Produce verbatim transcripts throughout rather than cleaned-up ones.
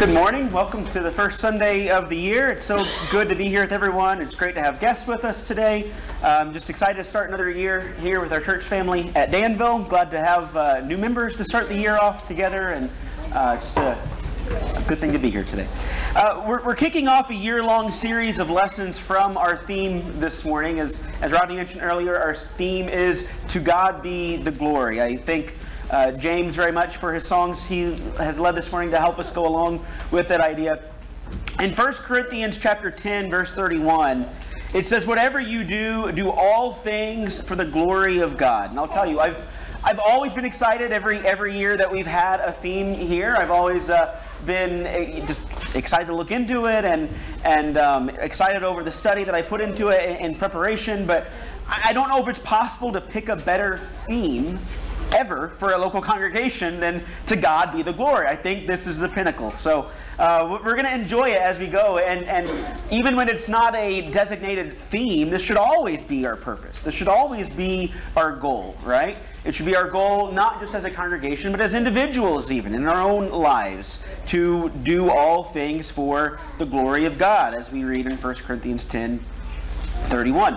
Good morning. Welcome to the first Sunday of the year. It's so good to be here with everyone. It's great to have guests with us today. I'm just excited to start another year here with our church family at Danville. Glad to have uh, new members to start the year off together, and uh, just a, a good thing to be here today. Uh, we're, we're kicking off a year-long series of lessons from our theme this morning. As, as Rodney mentioned earlier, our theme is "To God Be the Glory." I think Uh, James very much for his songs he has led this morning to help us go along with that idea. In First Corinthians chapter ten, verse thirty-one, it says, "Whatever you do, do all things for the glory of God." And I'll tell you, I've I've always been excited every every year that we've had a theme here. I've always uh, been uh, just excited to look into it and and um, excited over the study that I put into it in, in preparation. But I don't know if it's possible to pick a better theme ever for a local congregation than "To God Be the Glory." I think this is the pinnacle. So uh, we're going to enjoy it as we go. And, and even when it's not a designated theme, this should always be our purpose. This should always be our goal, right? It should be our goal not just as a congregation, but as individuals even, in our own lives, to do all things for the glory of God, as we read in First Corinthians ten thirty-one.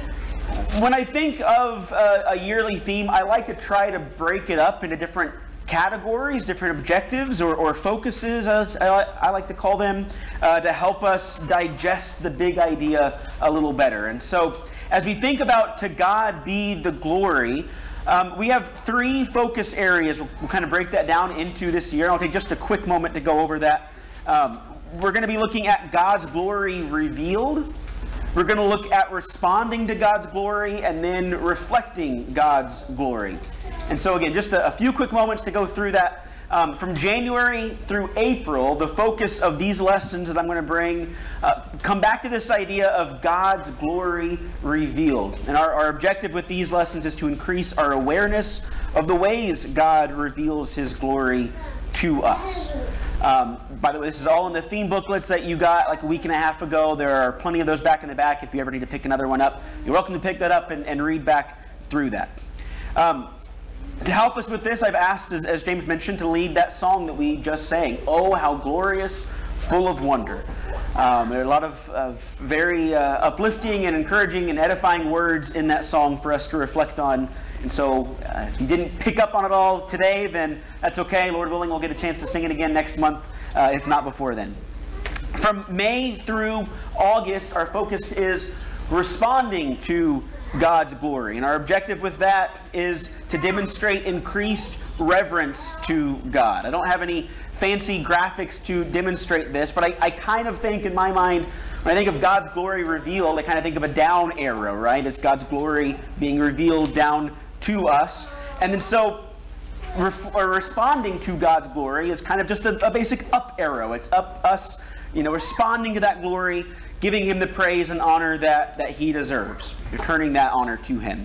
When I think of uh, a yearly theme, I like to try to break it up into different categories, different objectives or, or focuses, as I, I like to call them, uh, to help us digest the big idea a little better. And so, as we think about "To God Be the Glory," um, we have three focus areas. We'll, we'll kind of break that down into this year. I'll take just a quick moment to go over that. Um, we're going to be looking at God's glory revealed. We're going to look at responding to God's glory and then reflecting God's glory. And so again, just a, a few quick moments to go through that. Um, from January through April, the focus of these lessons that I'm going to bring uh, come back to this idea of God's glory revealed. And our, our objective with these lessons is to increase our awareness of the ways God reveals His glory to us. Um, by the way, this is all in the theme booklets that you got like a week and a half ago. There are plenty of those back in the back. If you ever need to pick another one up, you're welcome to pick that up and, and read back through that. Um, to help us with this, I've asked, as, as James mentioned, to lead that song that we just sang, "Oh, How Glorious, Full of Wonder." Um, there are a lot of, of very uh, uplifting and encouraging and edifying words in that song for us to reflect on. And so uh, if you didn't pick up on it all today, then that's okay. Lord willing, we'll get a chance to sing it again next month, uh, if not before then. From May through August, our focus is responding to God's glory. And our objective with that is to demonstrate increased reverence to God. I don't have any fancy graphics to demonstrate this, but I, I kind of think in my mind, when I think of God's glory revealed, I kind of think of a down arrow, right? It's God's glory being revealed down to us. And then so ref- or responding to God's glory is kind of just a, a basic up arrow. It's up us, you know, responding to that glory, giving Him the praise and honor that, that He deserves, returning that honor to Him.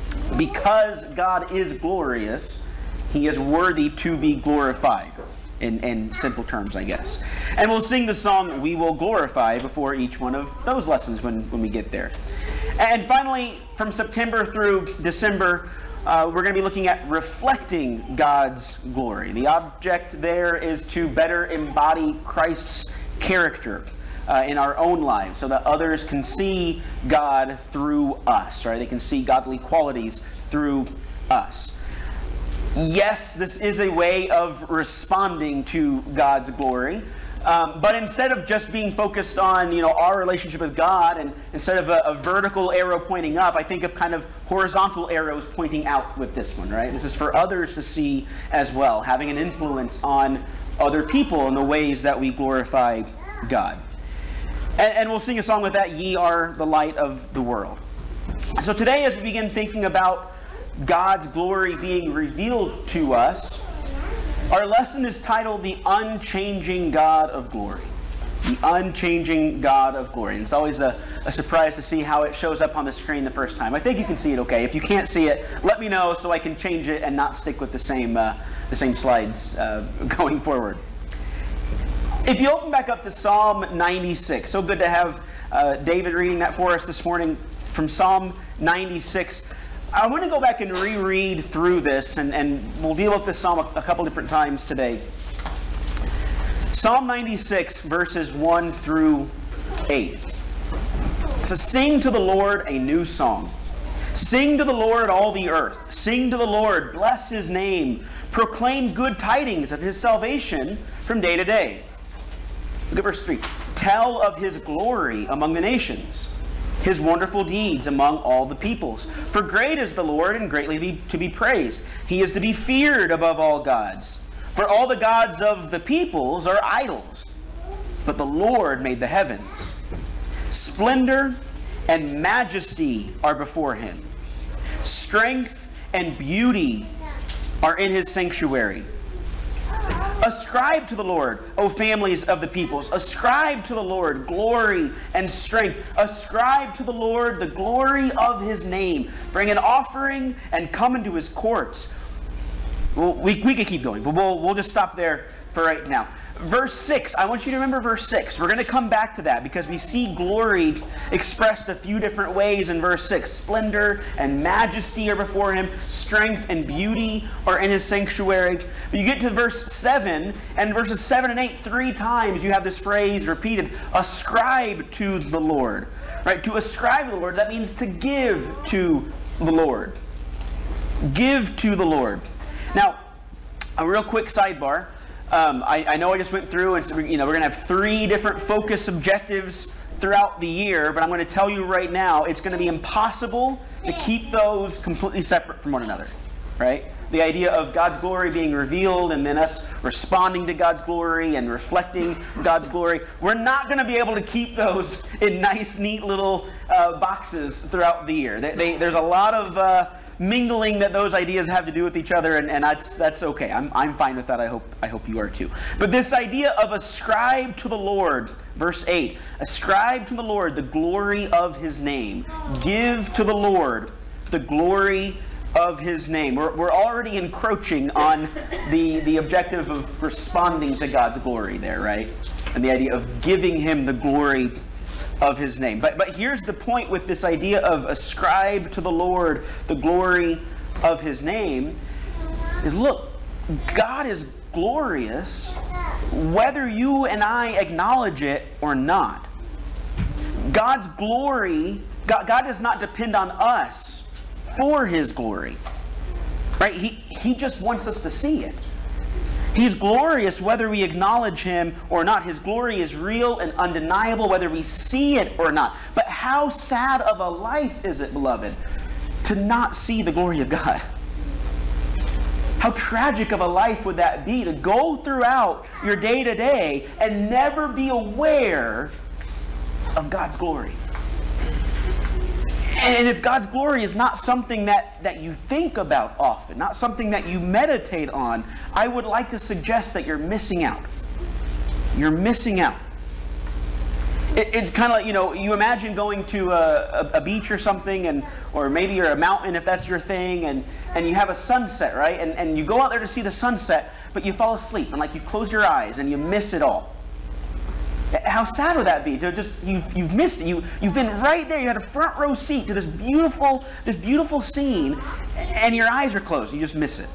Because God is glorious, He is worthy to be glorified. In, in simple terms, I guess. And we'll sing the song "We Will Glorify" before each one of those lessons when, when we get there. And finally, from September through December, uh, we're going to be looking at reflecting God's glory. The object there is to better embody Christ's character uh, in our own lives so that others can see God through us, right? They can see godly qualities through us. Yes, this is a way of responding to God's glory, um, but instead of just being focused on, you know, our relationship with God, and instead of a, a vertical arrow pointing up, I think of kind of horizontal arrows pointing out with this one, right? This is for others to see as well, having an influence on other people in the ways that we glorify God. And, and we'll sing a song with that, "Ye Are the Light of the World." So today, as we begin thinking about God's glory being revealed to us, our lesson is titled "The Unchanging God of Glory." The Unchanging God of Glory. And it's always a, a surprise to see how it shows up on the screen the first time. I think you can see it okay. If you can't see it, let me know so I can change it and not stick with the same, uh, the same slides uh, going forward. If you open back up to Psalm ninety-six, so good to have uh, David reading that for us this morning from Psalm ninety-six. I want to go back and reread through this, and, and we'll deal with this psalm a, a couple different times today. Psalm ninety-six, verses one through eight. It says, "Sing to the Lord a new song. Sing to the Lord, all the earth. Sing to the Lord, bless his name. Proclaim good tidings of his salvation from day to day." Look at verse three. "Tell of his glory among the nations, his wonderful deeds among all the peoples. For great is the Lord and greatly be, to be praised. He is to be feared above all gods. For all the gods of the peoples are idols, but the Lord made the heavens. Splendor and majesty are before him. Strength and beauty are in his sanctuary. Ascribe to the Lord, O families of the peoples. Ascribe to the Lord glory and strength. Ascribe to the Lord the glory of his name. Bring an offering and come into his courts." Well, we, we could keep going, but we'll, we'll just stop there for right now. Verse six, I want you to remember verse six. We're going to come back to that because we see glory expressed a few different ways in verse six. Splendor and majesty are before him. Strength and beauty are in his sanctuary. But you get to verse seven, and verses seven and eight, three times you have this phrase repeated, ascribe to the Lord. Right? To ascribe to the Lord, that means to give to the Lord. Give to the Lord. Now, a real quick sidebar. Um, I, I know I just went through, and so, you know, we're going to have three different focus objectives throughout the year, but I'm going to tell you right now, it's going to be impossible to keep those completely separate from one another, right? The idea of God's glory being revealed and then us responding to God's glory and reflecting God's glory. We're not going to be able to keep those in nice, neat little uh, boxes throughout the year. They, they, there's a lot of uh, mingling that those ideas have to do with each other, and, and that's that's okay. I'm I'm fine with that. I hope I hope you are too. But this idea of ascribe to the Lord, verse eight, ascribe to the Lord the glory of his name. Give to the Lord the glory of his name. We're we're already encroaching on the the objective of responding to God's glory there, right? And the idea of giving him the glory of his name. But but here's the point with this idea of ascribe to the Lord the glory of his name is, look, God is glorious whether you and I acknowledge it or not. God's glory, God, God does not depend on us for his glory. Right? He, he just wants us to see it. He's glorious whether we acknowledge him or not. His glory is real and undeniable whether we see it or not. But how sad of a life is it, beloved, to not see the glory of God? How tragic of a life would that be, to go throughout your day-to-day and never be aware of God's glory? And if God's glory is not something that, that you think about often, not something that you meditate on, I would like to suggest that you're missing out. You're missing out. It, it's kind of like, you know, you imagine going to a, a, a beach or something, and or maybe you're a mountain if that's your thing, and, and you have a sunset, right? And, and you go out there to see the sunset, but you fall asleep, and like you close your eyes and you miss it all. How sad would that be? To just you've you've missed it. You you've been right there. You had a front row seat to this beautiful this beautiful scene, and your eyes are closed. You just miss it.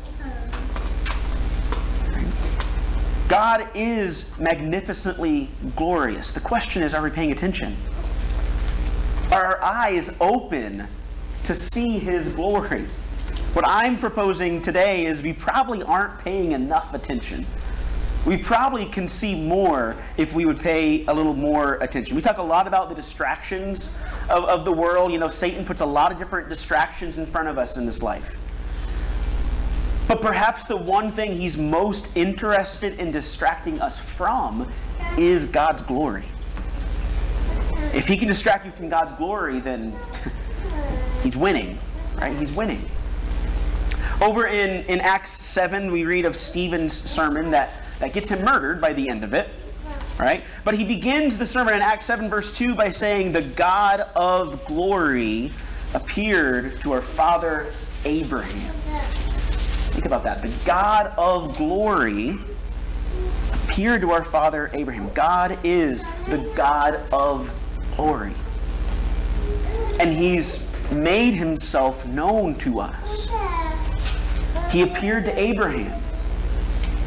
God is magnificently glorious. The question is, are we paying attention? Are our eyes open to see his glory? What I'm proposing today is we probably aren't paying enough attention. We probably can see more if we would pay a little more attention. We talk a lot about the distractions of, of the world. You know, Satan puts a lot of different distractions in front of us in this life. But perhaps the one thing he's most interested in distracting us from is God's glory. If he can distract you from God's glory, then he's winning, right? He's winning. Over in, in Acts seven, we read of Stephen's sermon that That gets him murdered by the end of it, right? But he begins the sermon in Acts seven verse two by saying, "The God of glory appeared to our father Abraham." Think about that. The God of glory appeared to our father Abraham. God is the God of glory. And he's made himself known to us. He appeared to Abraham.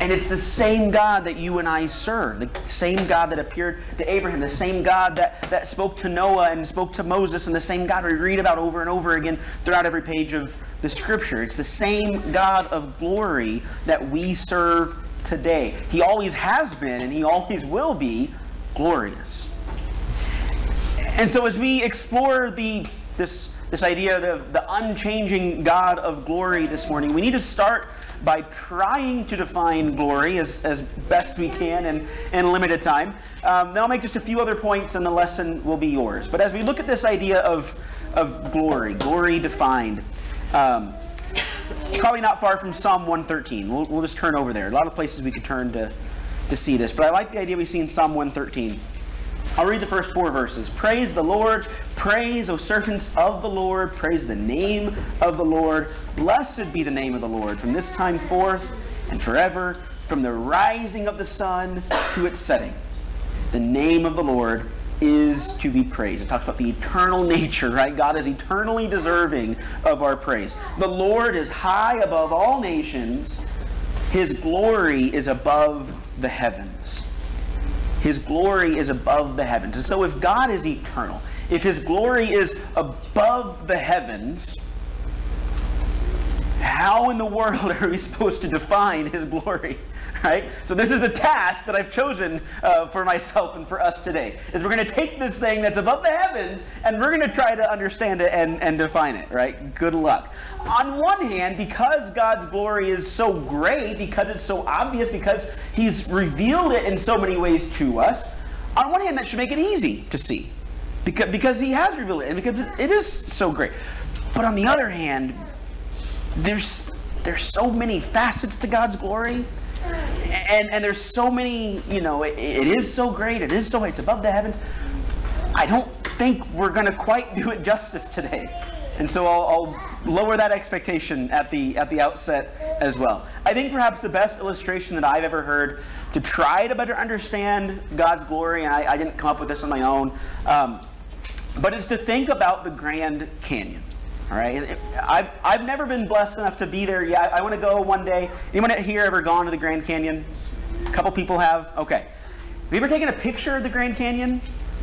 And it's the same God that you and I serve, the same God that appeared to Abraham, the same God that, that spoke to Noah and spoke to Moses, and the same God we read about over and over again throughout every page of the Scripture. It's the same God of glory that we serve today. He always has been, and He always will be glorious. And so as we explore the this, this idea of the unchanging God of glory this morning, we need to start by trying to define glory as, as best we can in, in limited time. Um, then I'll make just a few other points and the lesson will be yours. But as we look at this idea of, of glory, glory defined, um, probably not far from Psalm one thirteen. We'll, we'll just turn over there. A lot of places we could turn to, to see this. But I like the idea we see in Psalm one thirteen. I'll read the first four verses. Praise the Lord. Praise, O servants of the Lord. Praise the name of the Lord. Blessed be the name of the Lord from this time forth and forever, from the rising of the sun to its setting. The name of the Lord is to be praised. It talks about the eternal nature, right? God is eternally deserving of our praise. The Lord is high above all nations. His glory is above the heavens. His glory is above the heavens. And so if God is eternal, if His glory is above the heavens, how in the world are we supposed to define His glory? Right? So this is the task that I've chosen uh, for myself and for us today, is we're going to take this thing that's above the heavens and we're going to try to understand it and, and define it, right? Good luck. On one hand, because God's glory is so great, because it's so obvious, because He's revealed it in so many ways to us, on one hand, that should make it easy to see, because, because He has revealed it and because it is so great. But on the other hand, there's, there's so many facets to God's glory. And, and there's so many, you know, it, it is so great, it is so, it's above the heavens. I don't think we're going to quite do it justice today. And so I'll, I'll lower that expectation at the, at the outset as well. I think perhaps the best illustration that I've ever heard to try to better understand God's glory, and I, I didn't come up with this on my own, um, but it's to think about the Grand Canyon. All right, I've, I've never been blessed enough to be there yet. I want to go one day. Anyone here ever gone to the Grand Canyon? A couple people have? Okay. Have you ever taken a picture of the Grand Canyon?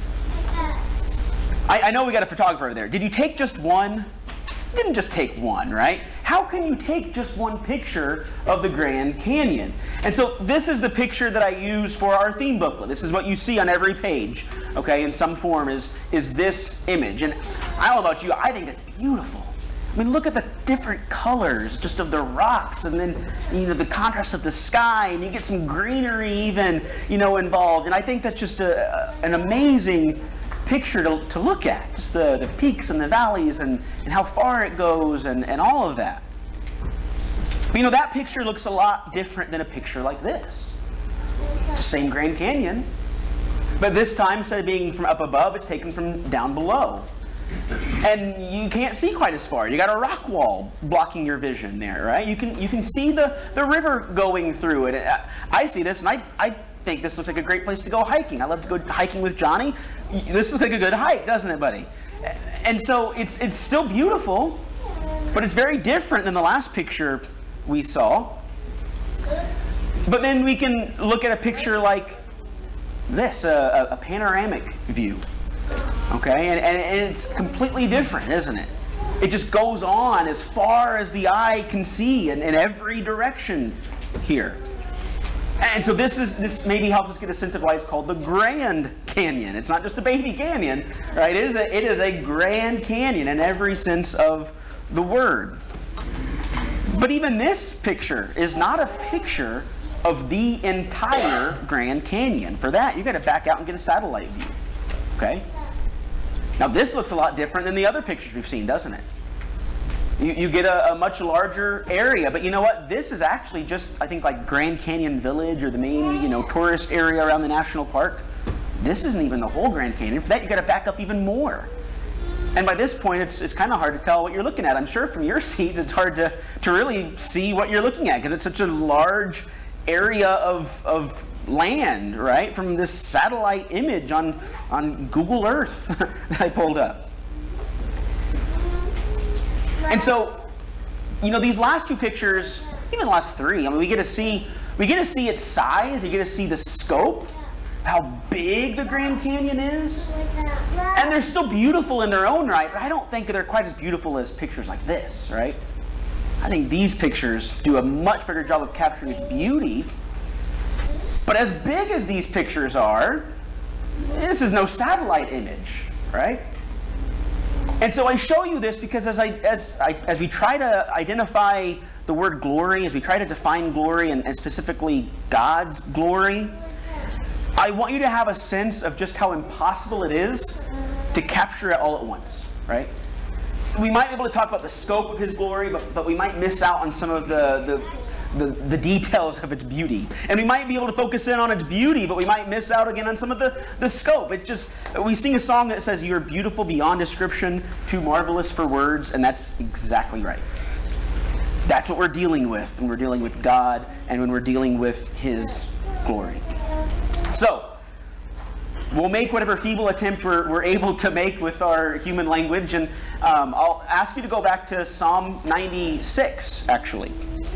I, I know we got a photographer there. Did you take just one? You didn't just take one, right? How can you take just one picture of the Grand Canyon? And so this is the picture that I used for our theme booklet. This is what you see on every page, okay, in some form, is, is this image. And I don't know about you, I think it's beautiful. I mean, look at the different colors just of the rocks, and then, you know, the contrast of the sky, and you get some greenery even, you know, involved. And I think that's just a, an amazing picture to, to look at, just the, the peaks and the valleys and, and how far it goes and, and all of that. But, you know, that picture looks a lot different than a picture like this. It's the same Grand Canyon, but this time, instead of being from up above, it's taken from down below. And you can't see quite as far. You got a rock wall blocking your vision there, right? You can you can see the, the river going through it. I see this, and I, I think this looks like a great place to go hiking. I love to go hiking with Johnny. This looks like a good hike, doesn't it, buddy? And so it's it's still beautiful, but it's very different than the last picture we saw. But then we can look at a picture like this, a, a panoramic view. Okay, and, and it's completely different, isn't it? It just goes on as far as the eye can see in, in every direction here. And so this is this maybe helps us get a sense of why it's called the Grand Canyon. It's not just a baby canyon, right? It is a, it is a Grand Canyon in every sense of the word. But even this picture is not a picture of the entire Grand Canyon. For that, you've got to back out and get a satellite view. Okay? Now this looks a lot different than the other pictures we've seen, doesn't it? You, you get a, a much larger area, but you know what? This is actually just, I think, like Grand Canyon Village, or the main, you know, tourist area around the national park. This isn't even the whole Grand Canyon. For that, you've got to back up even more. And by this point, it's it's kind of hard to tell what you're looking at. I'm sure from your seats, it's hard to, to really see what you're looking at, because it's such a large area of, of land, right, from this satellite image on, on Google Earth that I pulled up. And so, you know, these last two pictures, even the last three, I mean, we get to see We get to see its size, you get to see the scope, how big the Grand Canyon is. And they're still beautiful in their own right, but I don't think they're quite as beautiful as pictures like this, right? I think these pictures do a much better job of capturing its beauty. But as big as these pictures are, this is no satellite image, right? And so I show you this because as I as I as we try to identify the word glory, as we try to define glory and, and specifically God's glory, I want you to have a sense of just how impossible it is to capture it all at once, right? We might be able to talk about the scope of His glory, but, but we might miss out on some of the, the, the, the details of its beauty. And we might be able to focus in on its beauty, but we might miss out again on some of the, the scope. It's just, we sing a song that says, "You're beautiful beyond description, too marvelous for words," and that's exactly right. That's what we're dealing with when we're dealing with God and when we're dealing with His glory. So, we'll make whatever feeble attempt we're, we're able to make with our human language, and um, I'll ask you to go back to Psalm ninety-six, actually.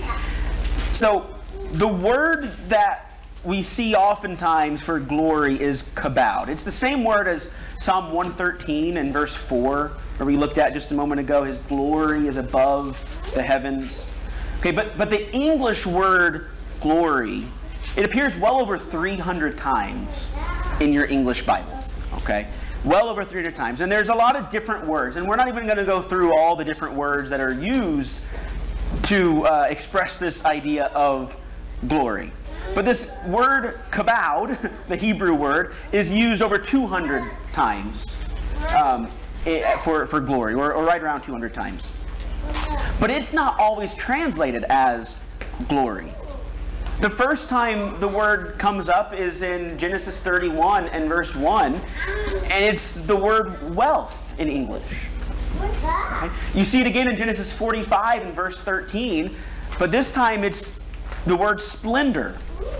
So, the word that we see oftentimes for glory is kabod. It's the same word as Psalm one thirteen and verse four, where we looked at just a moment ago. His glory is above the heavens. Okay, but, but the English word glory, it appears well over three hundred times in your English Bible, okay? Well over three hundred times. And there's a lot of different words, and we're not even going to go through all the different words that are used to uh, express this idea of glory. But this word kabod, the Hebrew word, is used over two hundred times um, for, for glory, or, or right around two hundred times. But it's not always translated as glory. The first time the word comes up is in Genesis thirty-one and verse one, and it's the word wealth in English. Okay? You see it again in Genesis forty-five and verse thirteen, but this time it's the word splendor.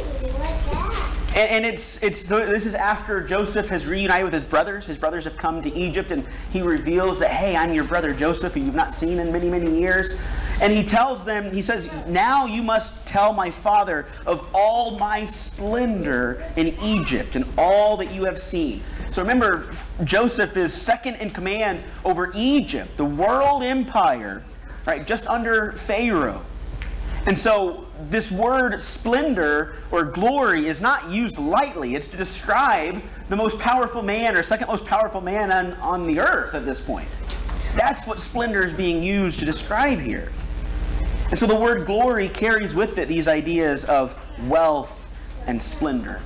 And, and it's it's this is after Joseph has reunited with his brothers. His brothers have come to Egypt, and he reveals that, "Hey, I'm your brother Joseph, who you've not seen in many, many years." And he tells them, he says, "Now you must tell my father of all my splendor in Egypt and all that you have seen." So remember, Joseph is second in command over Egypt, the world empire, right, just under Pharaoh. And so this word splendor or glory is not used lightly. It's to describe the most powerful man or second most powerful man on, on the earth at this point. That's what splendor is being used to describe here. And so the word glory carries with it these ideas of wealth and splendor.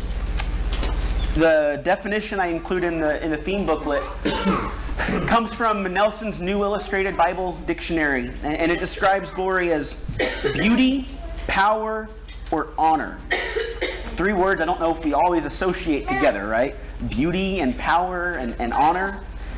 The definition I include in the in the theme booklet comes from Nelson's New Illustrated Bible Dictionary, and it describes glory as beauty, power, or honor. Three words I don't know if we always associate together, right? Beauty and power and, and honor.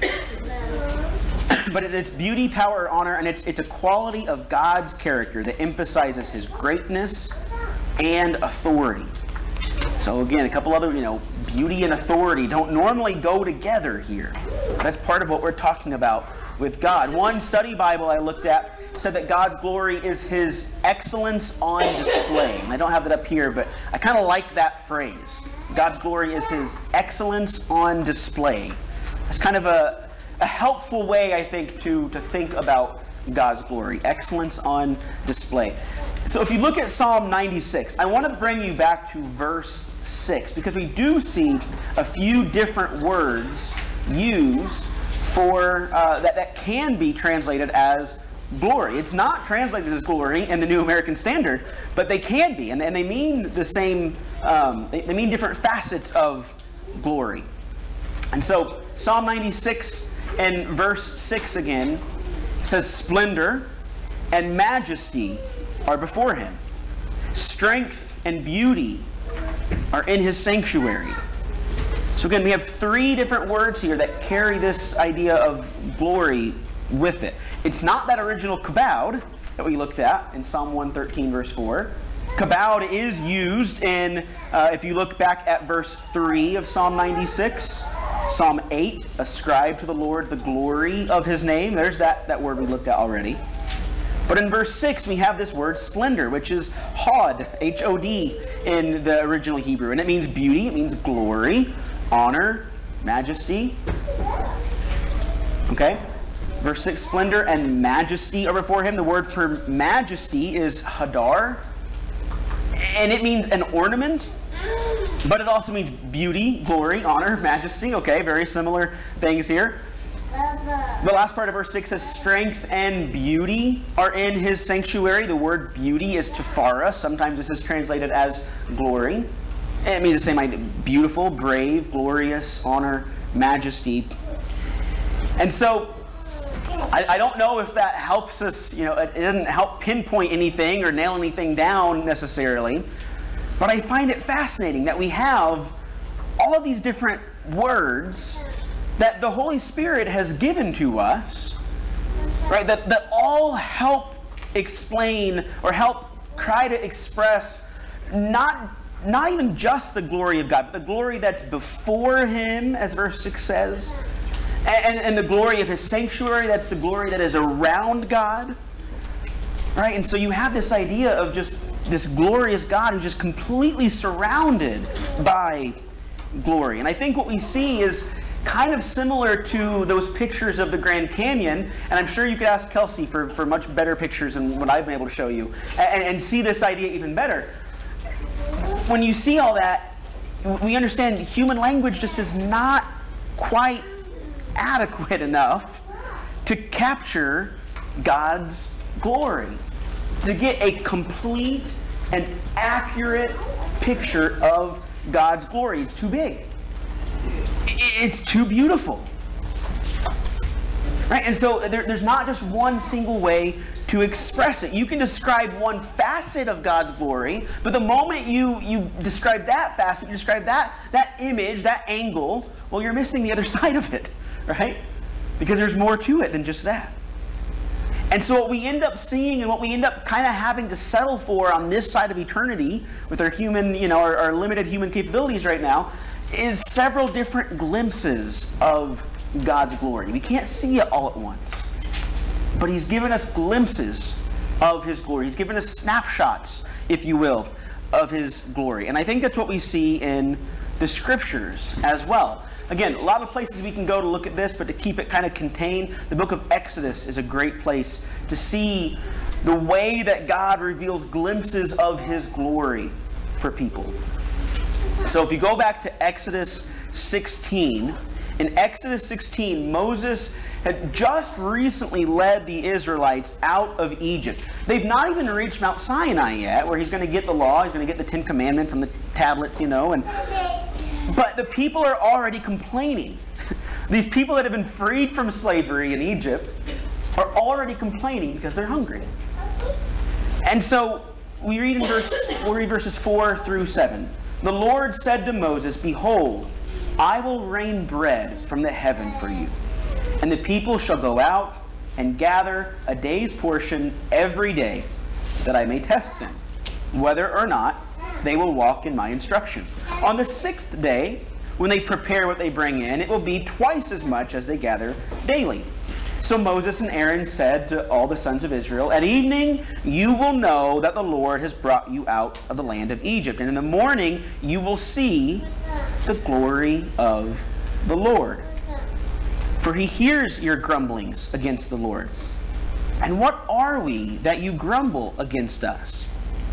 But it's beauty, power, or honor, and it's, it's a quality of God's character that emphasizes His greatness and authority. So again, a couple other, you know, beauty and authority don't normally go together here. That's part of what we're talking about with God. One study Bible I looked at said that God's glory is His excellence on display. And I don't have that up here, but I kind of like that phrase. God's glory is His excellence on display. It's kind of a, a helpful way, I think, to, to think about God's glory. Excellence on display. So if you look at Psalm ninety-six, I want to bring you back to verse six, because we do see a few different words used for uh, that, that can be translated as glory. It's not translated as glory in the New American Standard, but they can be, and, and they mean the same, um, they, they mean different facets of glory. And so Psalm ninety-six and verse six again says, "Splendor and majesty are before Him. Strength and beauty are in His sanctuary." So again, we have three different words here that carry this idea of glory with it. It's not that original kabod that we looked at in Psalm one thirteen verse four. Kabod is used in, uh, if you look back at verse three of Psalm ninety-six, Psalm eight, "Ascribe to the Lord the glory of His name." There's that, that word we looked at already. But in verse six, we have this word splendor, which is hod, H O D, in the original Hebrew. And it means beauty, it means glory, honor, majesty. Okay? Verse six, splendor and majesty are before him. The word for majesty is hadar. And it means an ornament. But it also means beauty, glory, honor, majesty. Okay, very similar things here. The last part of verse six says strength and beauty are in his sanctuary. The word beauty is tephara. Sometimes this is translated as glory. It means the same idea. Beautiful, brave, glorious, honor, majesty. And so I, I don't know if that helps us, you know, it, it doesn't help pinpoint anything or nail anything down necessarily. But I find it fascinating that we have all of these different words that the Holy Spirit has given to us, right, that, that all help explain or help try to express not, not even just the glory of God, but the glory that's before him, as verse six says, and, and the glory of his sanctuary, that's the glory that is around God, right? And so you have this idea of just this glorious God who's just completely surrounded by glory. And I think what we see is kind of similar to those pictures of the Grand Canyon, and I'm sure you could ask Kelsey for, for much better pictures than what I've been able to show you, and, and see this idea even better. When you see all that, we understand human language just is not quite adequate enough to capture God's glory, to get a complete and accurate picture of God's glory. It's too big. It's too beautiful. Right? And so there, there's not just one single way to express it. You can describe one facet of God's glory, but the moment you, you describe that facet, you describe that, that image, that angle, well, you're missing the other side of it, right? Because there's more to it than just that. And so what we end up seeing and what we end up kind of having to settle for on this side of eternity with our human, you know, our, our limited human capabilities right now is several different glimpses of God's glory. We can't see it all at once. But he's given us glimpses of his glory. He's given us snapshots, if you will, of his glory. And I think that's what we see in the scriptures as well. Again, a lot of places we can go to look at this, but to keep it kind of contained, the book of Exodus is a great place to see the way that God reveals glimpses of his glory for people. So if you go back to Exodus sixteen, in Exodus sixteen, Moses had just recently led the Israelites out of Egypt. They've not even reached Mount Sinai yet, where he's going to get the law, he's going to get the Ten Commandments on the tablets, you know, and but the people are already complaining. These people that have been freed from slavery in Egypt are already complaining because they're hungry. And so we read in verse, we'll read verses four through seven. The Lord said to Moses, "Behold, I will rain bread from the heaven for you, and the people shall go out and gather a day's portion every day, that I may test them, whether or not they will walk in my instruction. On the sixth day, when they prepare what they bring in, it will be twice as much as they gather daily." So Moses and Aaron said to all the sons of Israel, "At evening you will know that the Lord has brought you out of the land of Egypt, and in the morning you will see the glory of the Lord. For he hears your grumblings against the Lord. And what are we that you grumble against us?"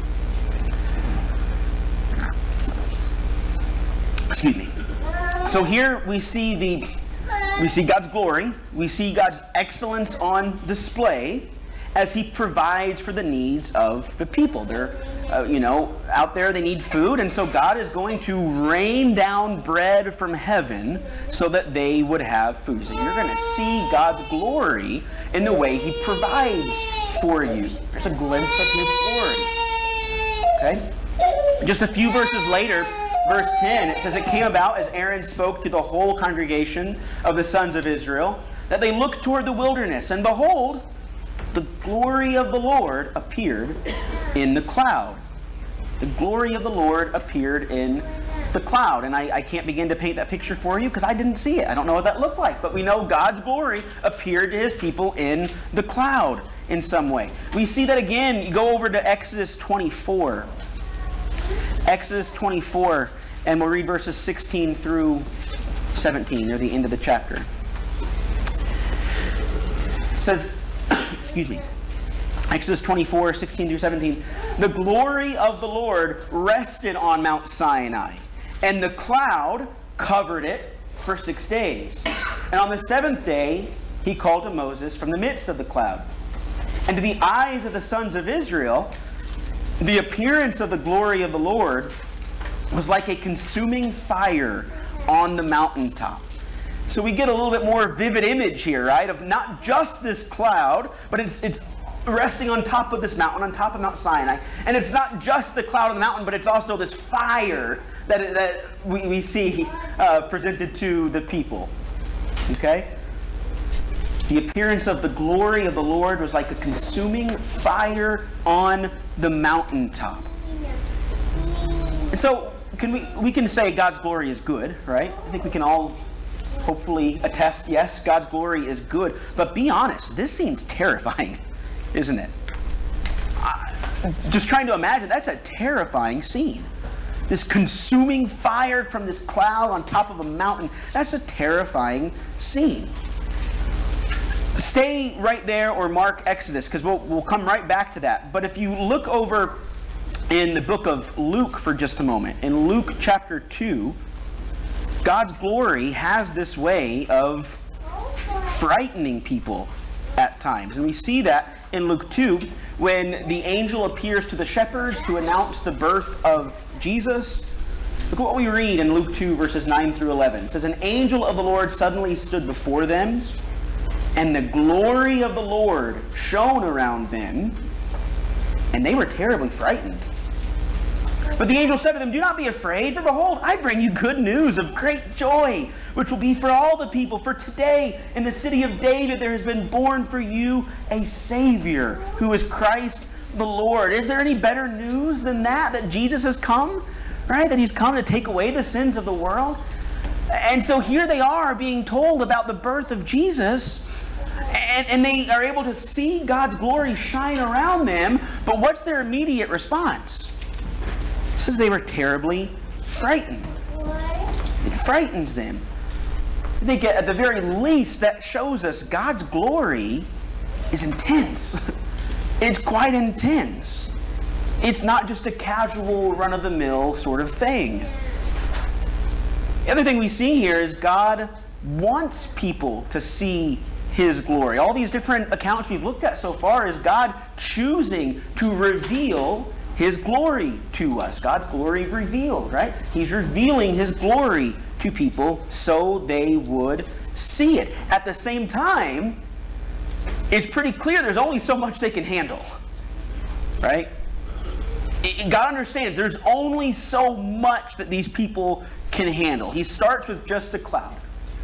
Excuse me. So here we see the we see God's glory, we see God's excellence on display as he provides for the needs of the people. They're uh, you know, out there, they need food, and so God is going to rain down bread from heaven so that they would have food. So you're going to see God's glory in the way he provides for you. There's a glimpse of his glory. Okay? Just a few verses later, verse ten, it says, "It came about as Aaron spoke to the whole congregation of the sons of Israel, that they looked toward the wilderness, and behold, the glory of the Lord appeared in the cloud." The glory of the Lord appeared in the cloud. And I, I can't begin to paint that picture for you because I didn't see it. I don't know what that looked like. But we know God's glory appeared to his people in the cloud in some way. We see that again. You go over to Exodus twenty-four. Exodus twenty-four, and we'll read verses sixteen through seventeen, near the end of the chapter. It says, excuse me, Exodus twenty-four, sixteen through seventeen. The glory of the Lord rested on Mount Sinai, and the cloud covered it for six days. And on the seventh day, he called to Moses from the midst of the cloud. And to the eyes of the sons of Israel, the appearance of the glory of the Lord was like a consuming fire on the mountaintop. So we get a little bit more vivid image here, right? Of not just this cloud, but it's it's resting on top of this mountain, on top of Mount Sinai. And it's not just the cloud on the mountain, but it's also this fire that, that we, we see uh, presented to the people. Okay? The appearance of the glory of the Lord was like a consuming fire on the mountaintop. And so can we, we can say God's glory is good, right? I think we can all hopefully attest, yes, God's glory is good. But be honest, this seems terrifying, isn't it? Uh, just trying to imagine, that's a terrifying scene. This consuming fire from this cloud on top of a mountain, that's a terrifying scene. Stay right there or mark Exodus, because we'll, we'll come right back to that. But if you look over in the book of Luke for just a moment, in Luke chapter two, God's glory has this way of frightening people at times. And we see that in Luke two, when the angel appears to the shepherds to announce the birth of Jesus. Look what we read in Luke two, verses nine through eleven. It says, an angel of the Lord suddenly stood before them, and the glory of the Lord shone around them, and they were terribly frightened. But the angel said to them, do not be afraid, for behold, I bring you good news of great joy, which will be for all the people. For today, in the city of David, there has been born for you a Savior, who is Christ the Lord. Is there any better news than that, that Jesus has come? Right? That he's come to take away the sins of the world? And so here they are being told about the birth of Jesus, and, and they are able to see God's glory shine around them, but what's their immediate response? It says they were terribly frightened. It frightens them. I think at the very least that shows us God's glory is intense. It's quite intense. It's not just a casual run-of-the-mill sort of thing. The other thing we see here is God wants people to see his glory. All these different accounts we've looked at so far is God choosing to reveal his glory to us. God's glory revealed, right? He's revealing his glory to people so they would see it. At the same time, it's pretty clear there's only so much they can handle, right? God understands there's only so much that these people can handle. He starts with just a cloud.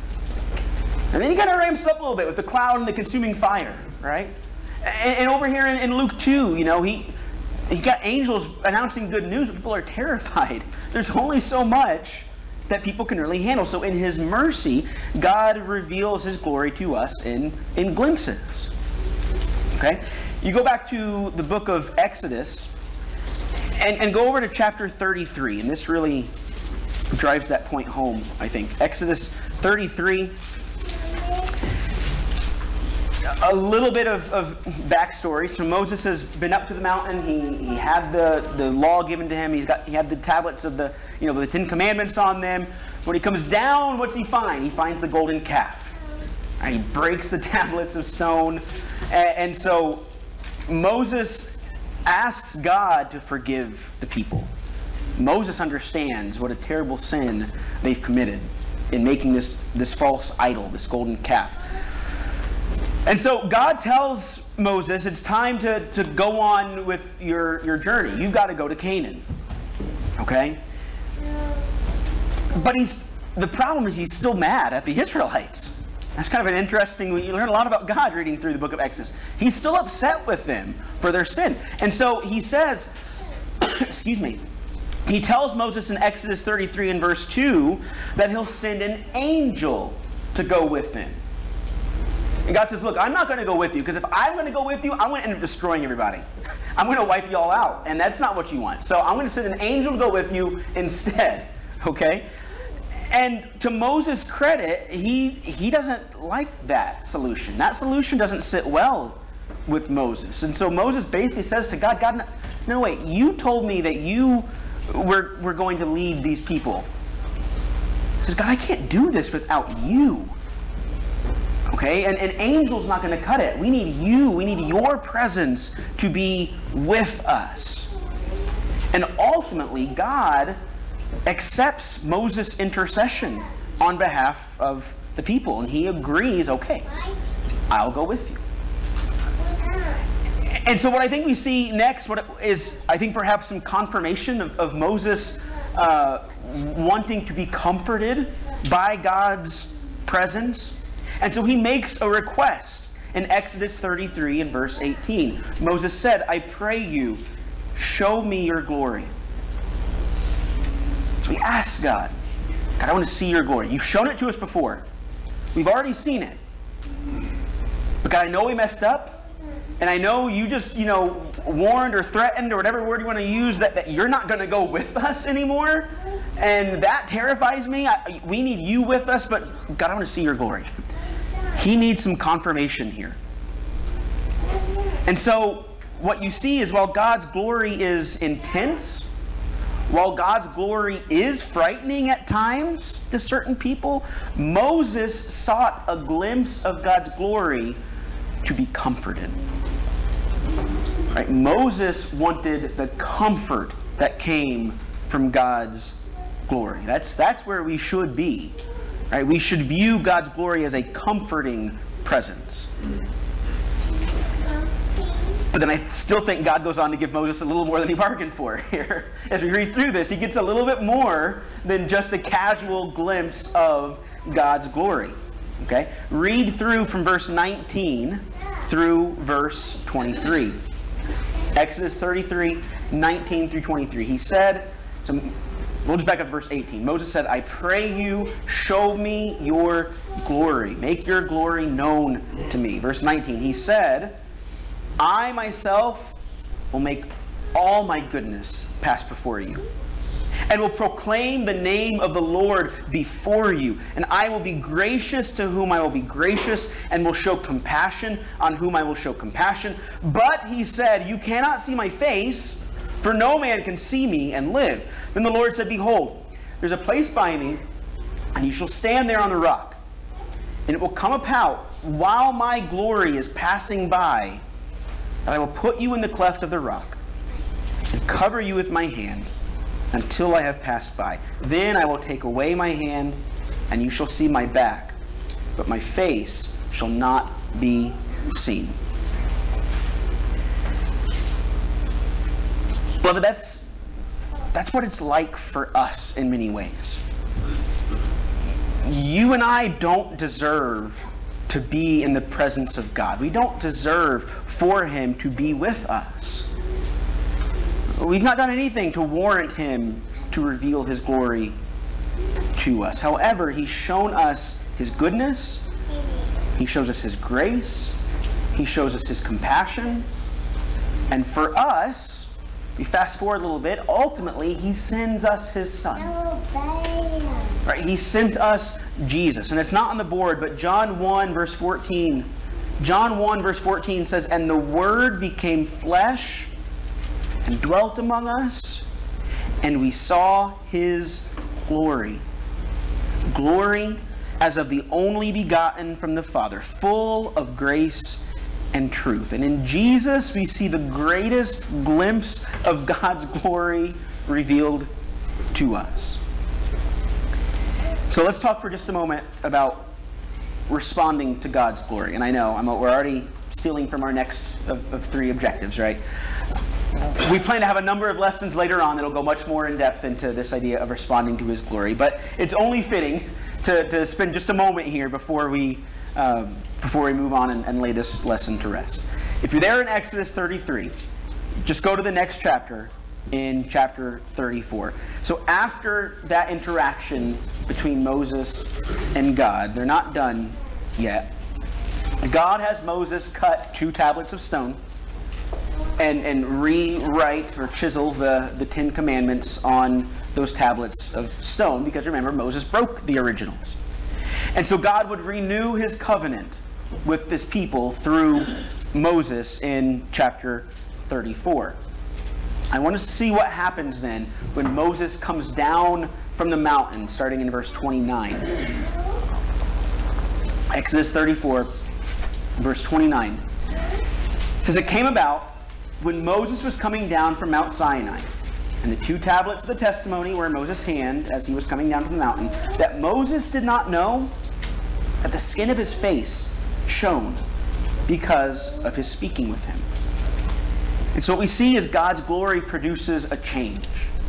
And then he kind of ramps up a little bit with the cloud and the consuming fire, right? And, and over here in, in Luke two, you know, he he got angels announcing good news, but people are terrified. There's only so much that people can really handle. So in his mercy, God reveals his glory to us in, in glimpses. Okay? You go back to the book of Exodus and, and go over to chapter thirty-three, and this really drives that point home, I think. Exodus thirty-three. A little bit of, of backstory. So Moses has been up to the mountain. He, he had the, the law given to him. He's got he had the tablets of the you know the Ten Commandments on them. When he comes down, what's he find? He finds the golden calf. And he breaks the tablets of stone. And, and so Moses asks God to forgive the people. Moses understands what a terrible sin they've committed in making this, this false idol, this golden calf. And so God tells Moses, it's time to, to go on with your, your journey. You've got to go to Canaan. Okay? But he's the problem is he's still mad at the Israelites. That's kind of an interesting, you learn a lot about God reading through the book of Exodus. He's still upset with them for their sin. And so he says, excuse me, He tells Moses in Exodus thirty-three and verse two that he'll send an angel to go with them. And God says, look, I'm not going to go with you, because if I'm going to go with you, I'm going to end up destroying everybody. I'm going to wipe you all out, and that's not what you want. So I'm going to send an angel to go with you instead, okay? And to Moses' credit, he, he doesn't like that solution. That solution doesn't sit well with Moses. And so Moses basically says to God, God, no, no wait, you told me that you were, were going to lead these people. He says, God, I can't do this without you. Okay, and an angel's not going to cut it. We need you, we need your presence to be with us. And ultimately, God accepts Moses' intercession on behalf of the people. And he agrees, okay, I'll go with you. And so what I think we see next what is, I think, perhaps some confirmation of, of Moses uh, wanting to be comforted by God's presence. And so he makes a request in Exodus thirty-three and verse eighteen. Moses said, I pray you, show me your glory. So he asks God, God, I want to see your glory. You've shown it to us before. We've already seen it. But God, I know we messed up. And I know you just, you know, warned or threatened or whatever word you want to use that, that you're not going to go with us anymore. And that terrifies me. I, we need you with us, but God, I want to see your glory. He needs some confirmation here. And so what you see is while God's glory is intense, while God's glory is frightening at times to certain people, Moses sought a glimpse of God's glory to be comforted. Right? Moses wanted the comfort that came from God's glory. That's, that's where we should be. Right? We should view God's glory as a comforting presence. But then I still think God goes on to give Moses a little more than he bargained for here. As we read through this, he gets a little bit more than just a casual glimpse of God's glory. Okay? Read through from verse nineteen through verse twenty-three. Exodus thirty-three, nineteen through twenty-three. He said, so we'll just back up to verse eighteen. Moses said, I pray you, show me your glory. Make your glory known to me. Verse nineteen, he said, I myself will make all my goodness pass before you, and will proclaim the name of the Lord before you. And I will be gracious to whom I will be gracious, and will show compassion on whom I will show compassion. But he said, you cannot see my face, for no man can see me and live. Then the Lord said, behold, there's a place by me, and you shall stand there on the rock. And it will come about, while my glory is passing by, that I will put you in the cleft of the rock, and cover you with my hand, until I have passed by. Then I will take away my hand, and you shall see my back, but my face shall not be seen. Beloved, that's, that's what it's like for us in many ways. You and I don't deserve to be in the presence of God. We don't deserve for Him to be with us. We've not done anything to warrant Him to reveal His glory to us. However, He's shown us His goodness. He shows us His grace. He shows us His compassion. And for us, we fast forward a little bit, ultimately He sends us His Son. Right? He sent us Jesus. And it's not on the board, but John one verse fourteen. John one verse fourteen says, and the Word became flesh and dwelt among us, and we saw His glory. Glory as of the only begotten from the Father, full of grace and truth. And in Jesus we see the greatest glimpse of God's glory revealed to us. So let's talk for just a moment about responding to God's glory. And I know I'm, we're already stealing from our next of, of three objectives, right? We plan to have a number of lessons later on that'll go much more in depth into this idea of responding to His glory. But it's only fitting to, to spend just a moment here before we um, before we move on and, and lay this lesson to rest. If you're there in Exodus thirty-three, just go to the next chapter in chapter thirty-four. So after that interaction between Moses and God, they're not done yet. God has Moses cut two tablets of stone and, and rewrite or chisel the, the Ten Commandments on those tablets of stone, because remember, Moses broke the originals. And so God would renew his covenant with this people through Moses in chapter thirty-four. I want us to see what happens then when Moses comes down from the mountain, starting in verse twenty-nine. Exodus thirty-four, verse twenty-nine. It says, "It came about when Moses was coming down from Mount Sinai, and the two tablets of the testimony were in Moses' hand as he was coming down from the mountain, that Moses did not know that the skin of his face shone because of his speaking with him." And so what we see is God's glory produces a change.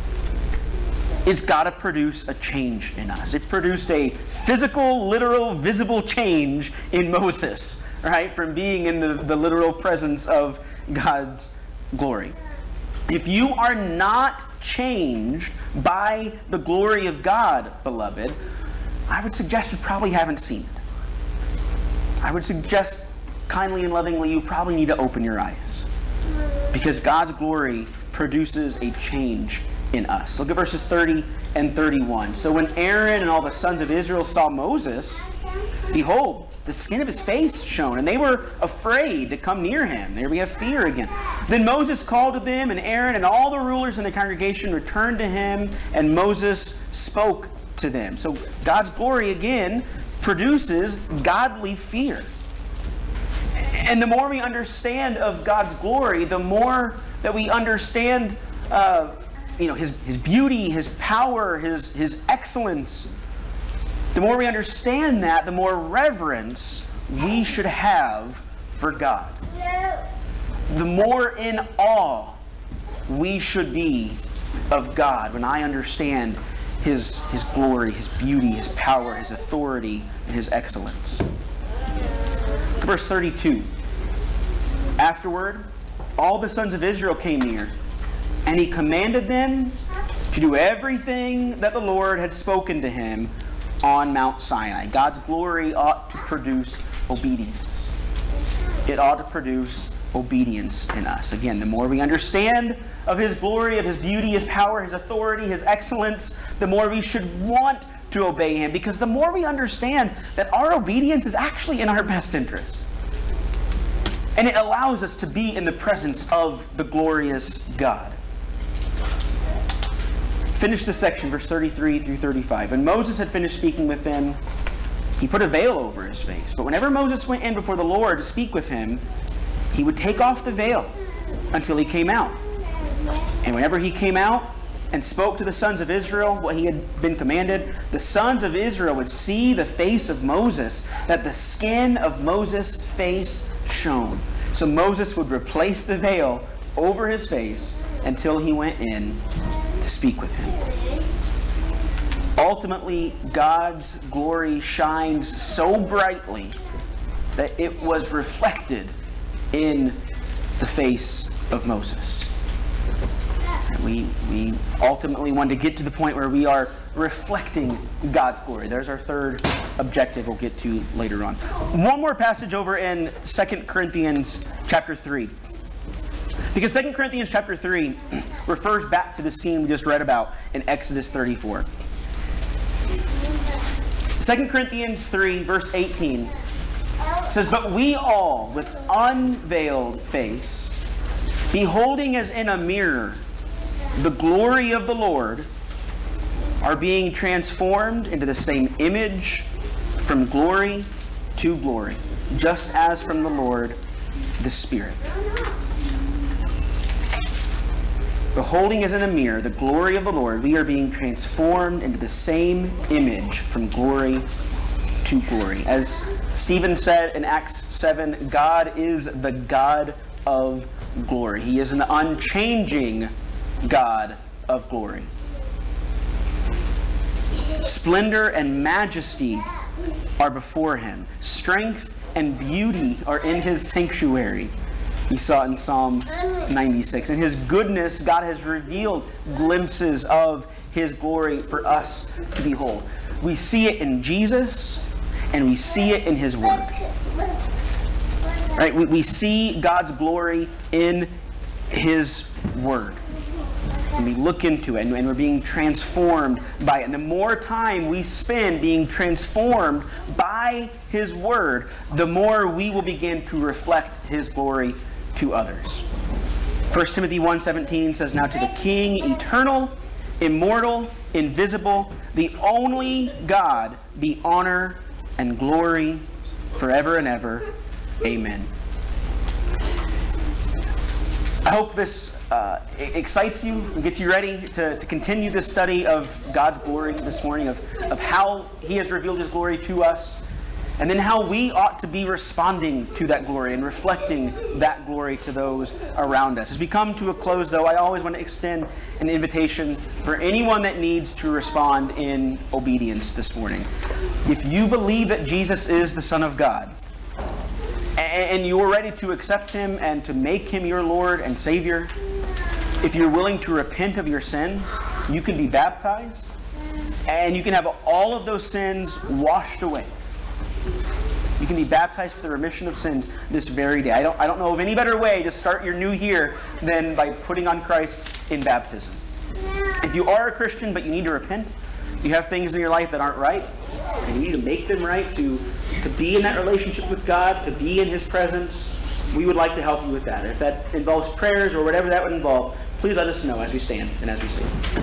It's got to produce a change in us. It produced a physical, literal, visible change in Moses, right? From being in the, the literal presence of God's glory. If you are not changed by the glory of God, beloved, I would suggest you probably haven't seen it. I would suggest kindly and lovingly you probably need to open your eyes, because God's glory produces a change in us. Look at verses thirty and thirty-one. "So when Aaron and all the sons of Israel saw Moses, behold, the skin of his face shone, and they were afraid to come near him." There we have fear again. "Then Moses called to them, and Aaron and all the rulers in the congregation returned to him, and Moses spoke to them." So God's glory again produces godly fear. And the more we understand of God's glory, the more that we understand uh, you know, his, his beauty, his power, his, his excellence. The more we understand that, the more reverence we should have for God. The more in awe we should be of God when I understand His, his glory, His beauty, His power, His authority, and His excellence. Verse thirty-two. "Afterward, all the sons of Israel came near, and he commanded them to do everything that the Lord had spoken to him on Mount Sinai." God's glory ought to produce obedience. It ought to produce obedience in us. Again, the more we understand of His glory, of His beauty, His power, His authority, His excellence, the more we should want to obey Him, because the more we understand that our obedience is actually in our best interest. And it allows us to be in the presence of the glorious God. Finish the section, verse thirty-three through thirty-five. "When Moses had finished speaking with them, he put a veil over his face. But whenever Moses went in before the Lord to speak with him, he would take off the veil until he came out. And whenever he came out and spoke to the sons of Israel what he had been commanded, the sons of Israel would see the face of Moses, that the skin of Moses' face shone." So Moses would replace the veil over his face until he went in to speak with him. Ultimately, God's glory shines so brightly that it was reflected in the face of Moses. We, we ultimately want to get to the point where we are reflecting God's glory. There's our third objective we'll get to later on. One more passage over in Second Corinthians chapter three. Because Second Corinthians chapter three refers back to the scene we just read about in Exodus thirty-four. Second Corinthians three, verse eighteen says, "But we all, with unveiled face, beholding as in a mirror the glory of the Lord, are being transformed into the same image from glory to glory, just as from the Lord the Spirit." Beholding as in a mirror the glory of the Lord, we are being transformed into the same image from glory to glory. As Stephen said in Acts seven, God is the God of glory. He is an unchanging God of glory. Splendor and majesty are before Him. Strength and beauty are in His sanctuary. We saw it in Psalm ninety-six. In His goodness, God has revealed glimpses of His glory for us to behold. We see it in Jesus, and we see it in His Word. Right? We, we see God's glory in His Word. And we look into it, and, and we're being transformed by it. And the more time we spend being transformed by His Word, the more we will begin to reflect His glory to others. First Timothy one seventeen says, "Now to the King, eternal, immortal, invisible, the only God, be honor and glory forever and ever. Amen." I hope this uh, excites you and gets you ready to, to continue this study of God's glory this morning, of, of how He has revealed His glory to us, and then how we ought to be responding to that glory and reflecting that glory to those around us. As we come to a close, though, I always want to extend an invitation for anyone that needs to respond in obedience this morning. If you believe that Jesus is the Son of God, and you're ready to accept Him and to make Him your Lord and Savior, if you're willing to repent of your sins, you can be baptized, and you can have all of those sins washed away. You can be baptized for the remission of sins this very day. I don't, I don't know of any better way to start your new year than by putting on Christ in baptism. If you are a Christian but you need to repent, you have things in your life that aren't right, and you need to make them right to, to be in that relationship with God, to be in His presence, we would like to help you with that. If that involves prayers or whatever that would involve, please let us know as we stand and as we sing.